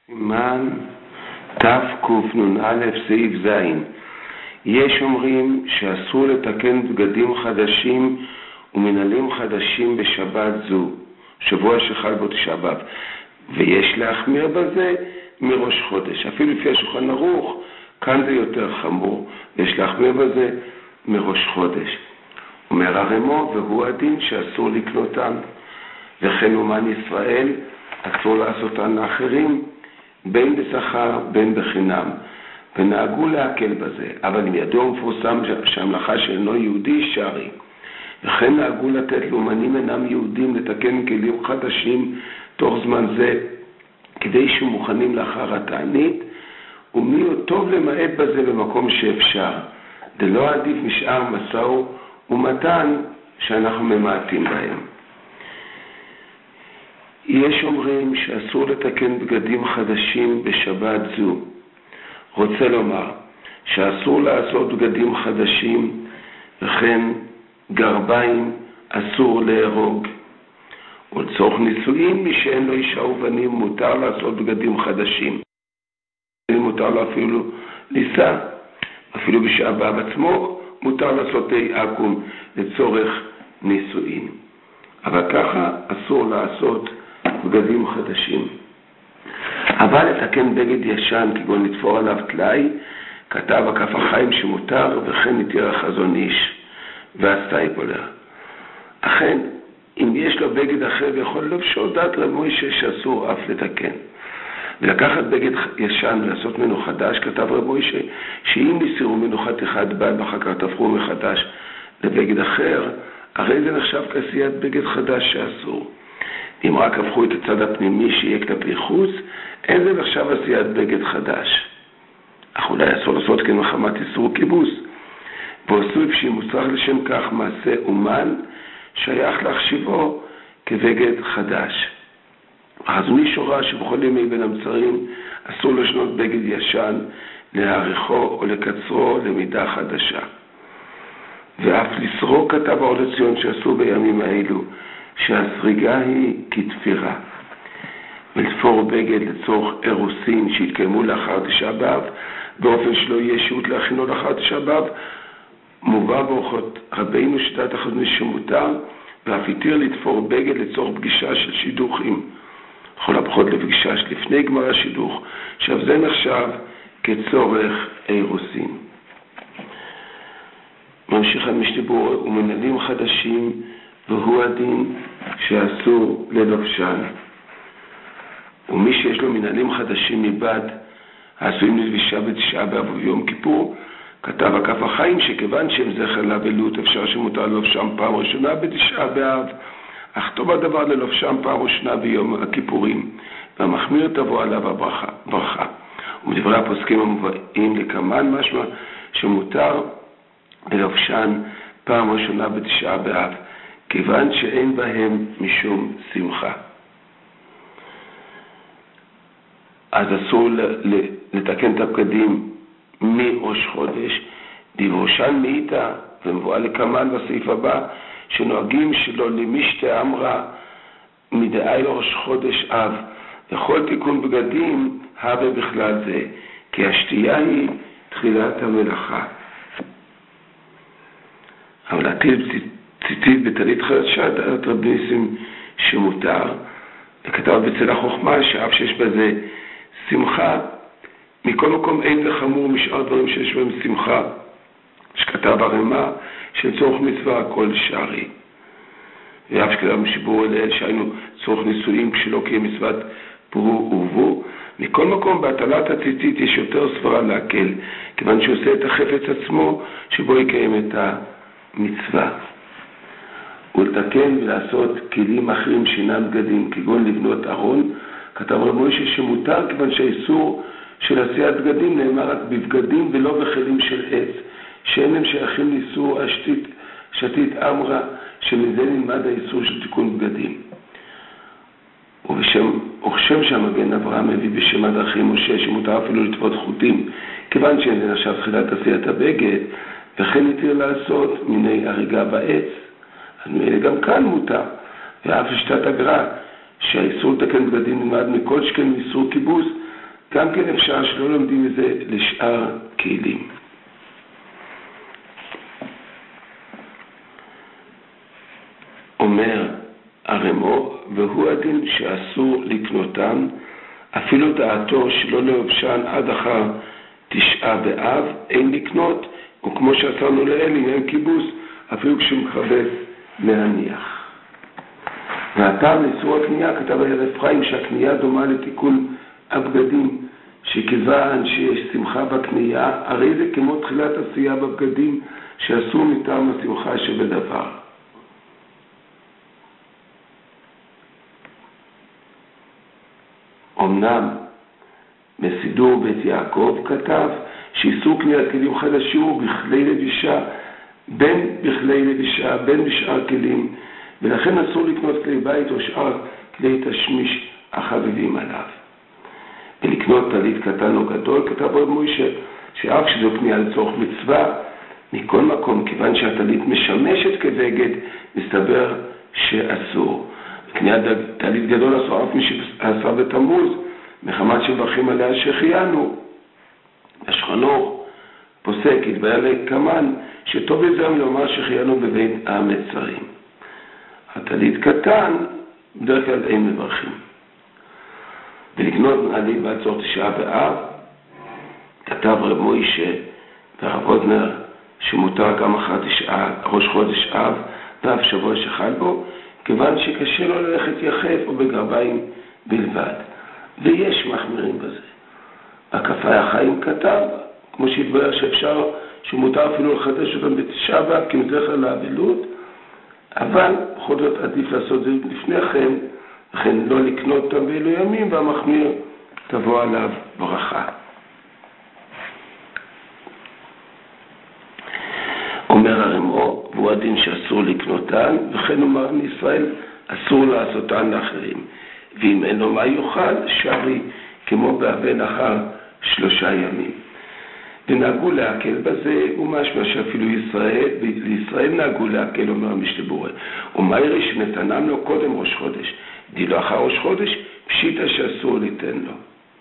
סימן תקנ"א סעיף ז'. יש אומרים שאסור לתקן בגדים חדשים ומנהלים חדשים בשבת זו, שבוע שחל בו תשעה באב, ויש להחמיר בזה מראש חודש. אפילו לפי השולחן ערוך, כאן זה יותר חמור, יש להחמיר בזה מראש חודש. אומר הרמו, והוא הדין שאסור לקנותם, וכן אומן ישראל אסור לעשותן לאחרים, בין בשכר בין בחינם, ונהגו להקל בזה, אבל אם ידוע מפורסם שהמלאכה שאינו יהודי שרי, וכן נהגו לתת לאומנים אינם יהודים לתקן כלים חדשים תוך זמן זה, כדי שמוכנים לאחר התענית, ומי הוא טוב למעט בזה במקום שאפשר, דלא עדיף משאר מסע ומתן שאנחנו ממעטים בהם. יש אומרים שאסור לתקן בגדים חדשים בשבת זו. רוצה לומר שאסור לעשות בגדים חדשים, וכן גרביים אסור להרוג. ולצורך נישואין, מי שאין לו אישה ובנים מותר לעשות בגדים חדשים. מותר לו אפילו לישא, אפילו בשעה באב עצמו מותר לעשות עקום לצורך נישואין. אבל ככה אסור לעשות בגדים חדשים. אבל לתקן בגד ישן, כגון לתפור עליו תלאי, כתב הכף החיים שמותר, וכן התיר החזון איש והסטייפולר. אכן, אם יש לו בגד אחר, יכול לבשור דת רב מוישה שאסור אף לתקן. ולקחת בגד ישן ולעשות ממנו חדש, כתב רב מוישה, שאם יסירו מנוחת אחד בד ואחר כך תפרו מחדש לבגד אחר, הרי זה נחשב כעשיית בגד חדש שאסור. אם רק הפכו את הצד הפנימי שיהיה כלפי חוץ, אין זה נחשב עשיית בגד חדש. אך אולי אסור לעשות כן מחמת איסור כיבוס. ואוסף שימוצרך לשם כך מעשה אומן, שייך להחשיבו כבגד חדש. אז מי שורה שבכל ימי בין המצרים אסור לשנות בגד ישן, להאריכו או לקצרו למידה חדשה. ואף לסרוק כתב האור לציון שעשו בימים האלו, שהסריגה היא כתפירה. ולתפור בגד לצורך אירוסין שהתקיימו לאחר תשעה באב, באופן שלא יהיה שהות להכינו לאחר תשעה באב, מובא באורחות רבינו שיטת החזון שמותר, ואף התיר לתפור בגד לצורך פגישה של שידוכים, לכל הפחות לפגישה שלפני גמר השידוך, עכשיו זה נחשב כצורך אירוסין. ממשיך המשנה ומנהלים חדשים, והוא הדין שאסור ללובשן. ומי שיש לו מנהלים חדשים מבד, העשויים ללבישה בתשעה באב וביום כיפור, כתב הכף החיים שכיוון שהם זכר לאבלות, אפשר שמותר ללובשם פעם ראשונה בתשעה באב, אך טוב הדבר ללובשם פעם ראשונה ביום הכיפורים, והמחמיר תבוא עליו הברכה. ומדברי הפוסקים המובאים לכמן משמע שמותר ללובשן פעם ראשונה בתשעה באב, כיוון שאין בהם משום שמחה. אז אסור לתקן את הבגדים מראש חודש, דיברושן מאיתה, ומבואה לכמן בסעיף הבא, שנוהגים שלא למשתה אמרה מדעי לראש חודש אב, וכל תיקון בגדים הווה בכלל זה, כי השתייה היא תחילת המלאכה. אבל להטיל ציצית בטלית חדשה דעת רב ניסים שמותר, וכתב בצל החוכמה שאף שיש בזה שמחה, מכל מקום אין זה חמור משאר דברים שיש בהם שמחה, שכתב הרמה שצורך מצווה הכל שרי. ואף שכתב משיבור אליהם שהיינו צורך נישואים כשלא קיים מצוות פרו ורבו, מכל מקום בהטלת הציצית יש יותר סברה להקל, כיוון שעושה את החפץ עצמו שבו יקיים את המצווה. ולתקן ולעשות כלים אחרים שאינם בגדים, כגון לבנות ארון, כתב רב מוישה שמותר, כיוון שהאיסור של עשיית בגדים נאמר רק בבגדים ולא בכלים של עץ, שאין הם שייכים לאיסור שתית אמרה, שמזה נלמד האיסור של תיקון בגדים. וכשם שהמגן אברהם מביא בשם הדרכים משה שמותר אפילו לטוות חוטים, כיוון שאין זה נחשב תחילת עשיית הבגד, וכן התיר לעשות מיני הריגה בעץ, אז מאלה גם כאן מותר. ואף שתת הגר"א שהאיסור לתקן בגדים נלמד מכל שכן איסור כיבוס, גם כן אפשר שלא לומדים את זה לשאר כלים. אומר הרמו, והוא הדין שאסור לקנותם, אפילו דעתו שלא להובשן עד אחר 9 באב, אין לקנות, וכמו שעשינו לאל עניין כיבוס, אפילו כשמכבס להניח. והטעם לאיסור הקנייה, כתב הרב חיים שהקנייה דומה לתיקון הבגדים, שכיוון שיש שמחה בקנייה, הרי זה כמו תחילת עשייה בבגדים שעשו מטעם השמחה שבדבר. אמנם בסידור בית יעקב כתב שאיסור קניית כלים חדשים הוא בכלי לבישה, בין בכלי לבישה, בין בשאר כלים, ולכן אסור לקנות כלי בית או שאר כלי תשמיש החביבים עליו. ולקנות טלית קטן או גדול, כתב רב מוישה, שאף שזו קנייה לצורך מצווה, מכל מקום, כיוון שהטלית משמשת כבגד, מסתבר שאסור. קניית טלית גדול אסור אף מי שעשה בתמוז, מחמת שברכים עליה שהחיינו. השכנוך פוסק, התבהר לקמן, שטוב יותר מלומר שהחיינו בבית המצרים. הטלית קטן, בדרך כלל אין מברכים. ולקנות נעלית בעד צורך 9 באב, כתב רב מוישה והרב אודנר שמותר גם אחר ראש חודש אב ואף שבוע שחל בו, כיוון שקשה לו ללכת יחף או בגרביים בלבד. ויש מחמירים בזה. הכפאי החיים כתב, כמו שהתברר שאפשר, שמותר אפילו לחדש אותם ב9 באב כמזכר לאבלות, אבל בכל זאת עדיף לעשות זה לפני כן, לכן לא לקנות אותם באלו ימים, והמחמיר תבוא עליו ברכה. אומר הרמו, והוא הדין שאסור לקנותן, וכן אומר מישראל, אסור לעשותן לאחרים. ואם אין לו מה יאכל, שרי כמו באבן אחר 3 ימים. ונהגו להקל בזה, ומשמע שאפילו לישראל נהגו להקל, אומר המשתבורה. ומה יראה שנתנם לו קודם ראש חודש, דילו אחר ראש חודש, פשיטה שאסור ליתן לו.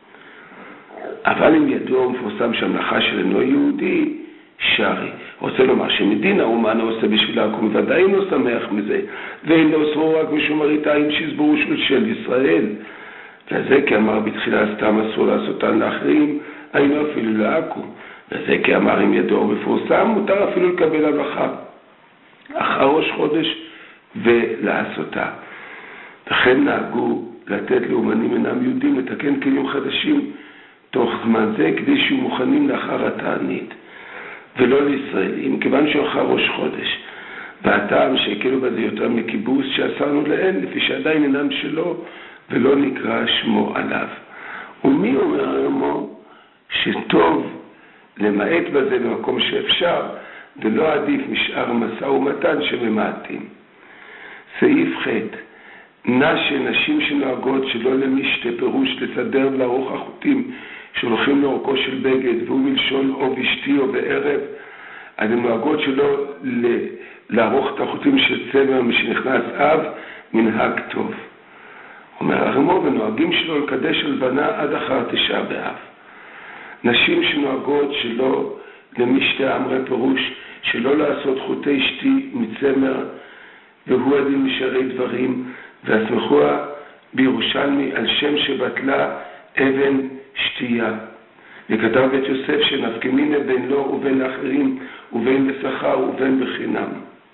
אבל אם ידוע ומפורסם שהמלאכה של אינו יהודי, שרי. רוצה לומר שמדין האומן עושה בשבילה, הוא ודאי אינו שמח מזה, ואין לו אסרו רק משום הריתיים שיסברו של ישראל. וזה כי אמר בתחילה סתם אסור לעשותן לאחרים, היינו אפילו לעכו. וזה כי אמר אם ידוע ומפורסם, מותר אפילו לקבל הלכה אחר ראש חודש ולעשותה. וכן נהגו לתת לאומנים אינם יהודים לתקן כלים חדשים תוך זמן זה, כדי שיהיו מוכנים לאחר התענית, ולא לישראלים, כיוון שאחר ראש חודש. והטעם שהקלו בזה יותר מכיבוס שעשינו לאל, לפי שעדיין אינם שלו, ולא נקרא שמו עליו. ומי אומר הרמו שטוב למעט בזה במקום שאפשר, ולא עדיף משאר משא ומתן שממעטים. סעיף ח' שנשים שנוהגות שלא למשתה פירוש לסדר ולערוך החוטים שהולכים לאורכו של בגד, והוא מלשון או בשתי או בערב, אז הן נוהגות שלא לערוך את החוטים של צבע משנכנס אב, מנהג טוב. אומר הרמו, ונוהגים שלא לקדש הלבנה עד אחר 9 באב. נשים שנוהגות שלא למשתה אמרי פירוש, שלא לעשות חוטי שתי מצמר, והוא הדין משארי דברים, והסמכוה בירושלמי על שם שבטלה אבן שתייה. וכתב בית יוסף שנפקמינה בין לו ובין אחרים, ובין בשכר ובין בחינם.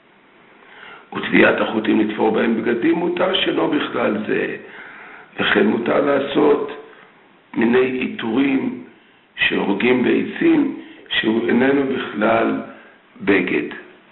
וטביעת החוטים לתפור בהם בגדים מותר שלא בכלל זה, וכן מותר לעשות מיני עיטורים שהורגים בעצים, שהוא איננו בכלל בגד.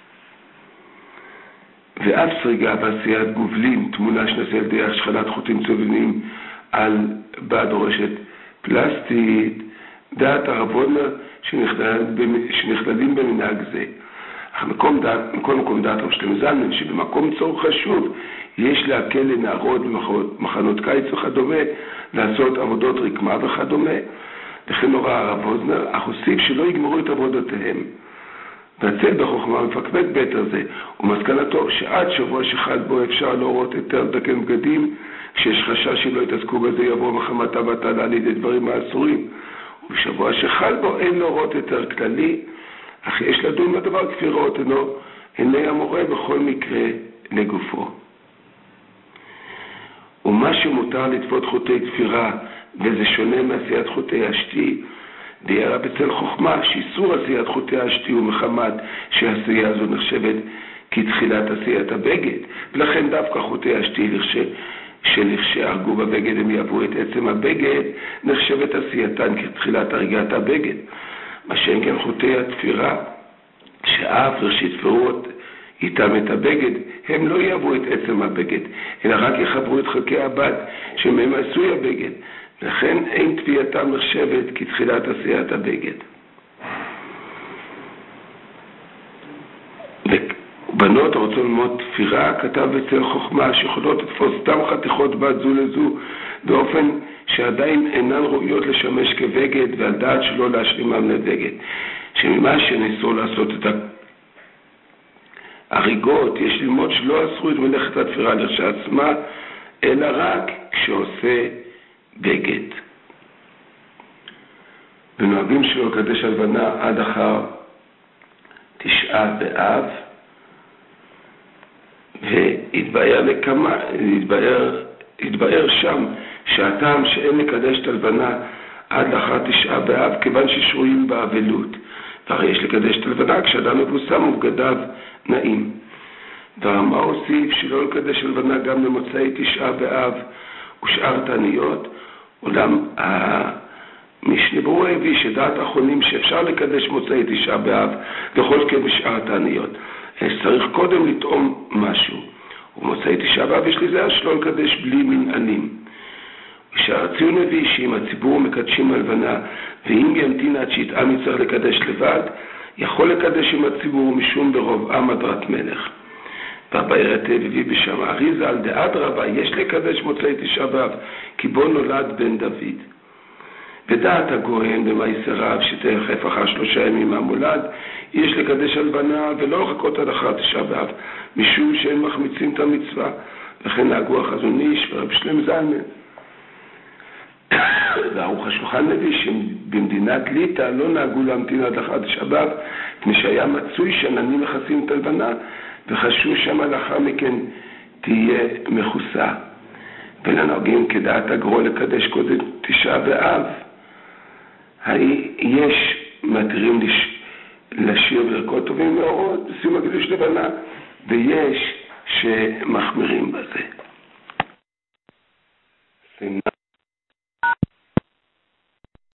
ואף סריגה בעשיית גובלים, תמונה שנעשה על ידי השחלת חוטים צובנים על בד רשת פלסטית, דעת הרב אודנר שנכללים במנהג זה. אך מכל מקום דעת רב שלמה זלמן, שבמקום צור חשוב יש להקל לנערות במחנות קיץ וכדומה, לעשות עבודות רקמה וכדומה. לכן נורא הרב אודנר, אך הוסיף שלא יגמרו את עבודותיהם. והצל בחוכמה מפקפק ביתר זה, ומסקנתו שעד שבוע שחל בו אפשר להורות יותר לתקן בגדים, כשיש חשש שלא יתעסקו בזה יבוא מחמת הבטלה לידי דברים האסורים, ובשבוע שחל בו אין להורות יותר כללי, אך יש לדון בדבר כפי ראות עיני המורה בכל מקרה לגופו. ומה שמותר לתפות חוטי תפירה, וזה שונה מעשיית חוטי השתי, דיירה בצל חוכמה שאיסור עשיית חוטי השתי הוא מחמת שהעשייה הזו נחשבת כתחילת עשיית הבגד, ולכן דווקא חוטי השתי שלכשהרגו בבגד הם יעברו את עצם הבגד, נחשבת עשייתן כתחילת הריגת הבגד. מה שאין כן חוטי התפירה, שאף שיתפרו איתם את הבגד, הם לא יעברו את עצם הבגד, אלא רק יחברו את חלקי הבד שמהם עשוי הבגד, לכן אין תפייתם נחשבת כתחילת עשיית הבגד. בנות הרוצות ללמוד תפירה, כתב בצל חוכמה שיכולות לתפוס סתם חתיכות בד זו לזו באופן שעדיין אינן ראויות לשמש כבגד, ועל דעת שלא להשלימם לבגד, שממה שניסו לעשות את הריגות יש ללמוד שלא אסרו את מלאכת התפירה לכשעצמה, אלא רק כשעושה בגד. ונוהגים שלא לקדש הלבנה עד אחר 9 באב, והתבאר שם שהטעם שאין לקדש את הלבנה עד לאחר 9 באב כיוון ששרויים באבלות, והרי יש לקדש את הלבנה כשאדם מבוסם ובגדיו נעים. והרמה הוסיף שלא לקדש הלבנה גם למוצאי 9 באב ושאר תעניות, אולם המשנה ברורה הביא שדעת האחרונים שאפשר לקדש מוצאי 9 באב וכל כן בשאר תעניות, צריך קודם לטעום משהו, ומוצאי 9 באב יש לזה שלא לקדש בלי מנענים. ושהציון הביא שאם הציבור מקדשים הלבנה ואם ימתין עד שיטעם יצטרך לקדש לבד, יכול לקדש עם הציבור משום ברוב עם הדרת מלך. והבאר היטב הביא בשם האריזה על דעת רבה יש לקדש מוצאי 9 באב כי בו נולד בן דוד. ודעת הגוהן במעשר רב שתרחף אחר 3 ימים מהמולד יש לקדש הלבנה ולא לחכות עד אחר 9 באב משום שהם מחמיצים את המצווה, וכן נהגו החזון איש ורב שלם זלמן. וערוך השולחן מביא שבמדינת ליטא לא נהגו להמתין עד אחר 9 באב מפני שהיה מצוי שעננים מכסים את הלבנה וחשו שם לאחר מכן תהיה מכוסה. ולנהגים כדעת הגרו לקדש קודם 9 באב, יש מתירים לשיר ברכות טובים מאוד בסיום הקידוש לבנה, ויש שמחמירים בזה.